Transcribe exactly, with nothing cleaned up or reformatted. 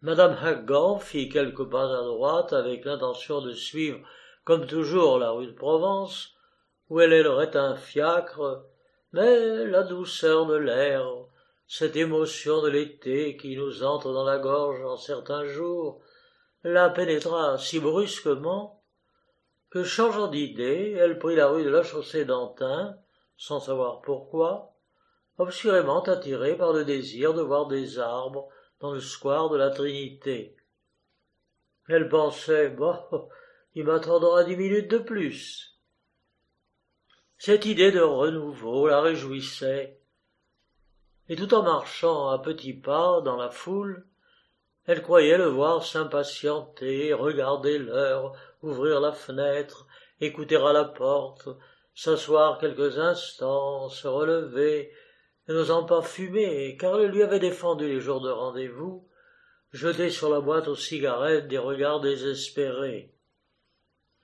Madame Haggan fit quelques pas à droite avec l'intention de suivre, comme toujours, la rue de Provence, où elle ailerait un fiacre, mais la douceur de l'air, cette émotion de l'été qui nous entre dans la gorge en certains jours, la pénétra si brusquement que, changeant d'idée, elle prit la rue de la Chaussée-d'Antin, sans savoir pourquoi, obscurément attirée par le désir de voir des arbres dans le square de la Trinité. Elle pensait, bon, il m'attendra dix minutes de plus. Cette idée de renouveau la réjouissait, et tout en marchant à petits pas dans la foule, elle croyait le voir s'impatienter, regarder l'heure, ouvrir la fenêtre, écouter à la porte, s'asseoir quelques instants, se relever, et n'osant pas fumer, car elle lui avait défendu les jours de rendez-vous, jeter sur la boîte aux cigarettes des regards désespérés.